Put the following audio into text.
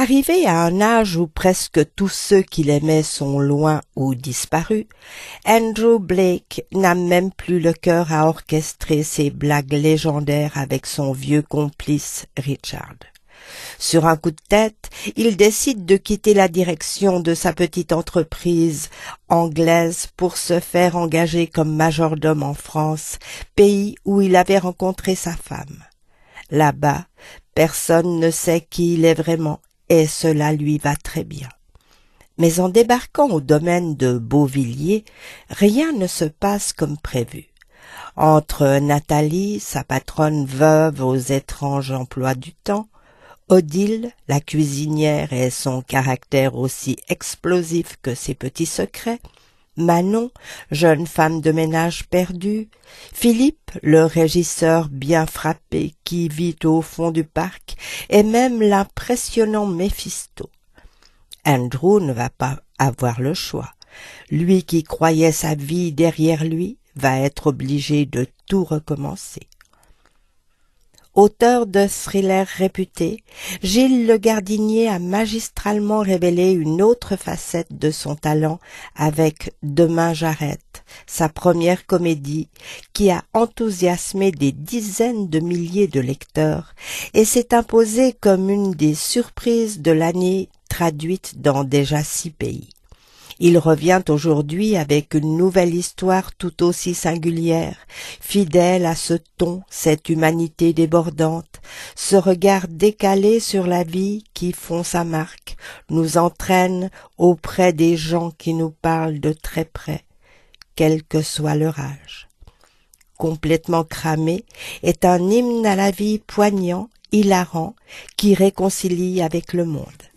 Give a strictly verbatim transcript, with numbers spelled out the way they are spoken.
Arrivé à un âge où presque tous ceux qu'il aimait sont loin ou disparus, Andrew Blake n'a même plus le cœur à orchestrer ses blagues légendaires avec son vieux complice Richard. Sur un coup de tête, il décide de quitter la direction de sa petite entreprise anglaise pour se faire engager comme majordome en France, pays où il avait rencontré sa femme. Là-bas, personne ne sait qui il est vraiment, et cela lui va très bien. Mais en débarquant au domaine de Beauvilliers, rien ne se passe comme prévu. Entre Nathalie, sa patronne veuve aux étranges emplois du temps, Odile, la cuisinière et son caractère aussi explosif que ses petits secrets, Manon, jeune femme de ménage perdue, Philippe, le régisseur bien frappé qui vit au fond du parc, et même l'impressionnant Méphisto. Andrew ne va pas avoir le choix. Lui qui croyait sa vie derrière lui va être obligé de tout recommencer. Auteur de thrillers réputés, Gilles Le Gardinier a magistralement révélé une autre facette de son talent avec Demain j'arrête, sa première comédie qui a enthousiasmé des dizaines de milliers de lecteurs et s'est imposée comme une des surprises de l'année traduite dans déjà six pays. Il revient aujourd'hui avec une nouvelle histoire tout aussi singulière, fidèle à ce ton, cette humanité débordante, ce regard décalé sur la vie qui font sa marque, nous entraîne auprès des gens qui nous parlent de très près, quel que soit leur âge. Complètement cramé est un hymne à la vie poignant, hilarant, qui réconcilie avec le monde.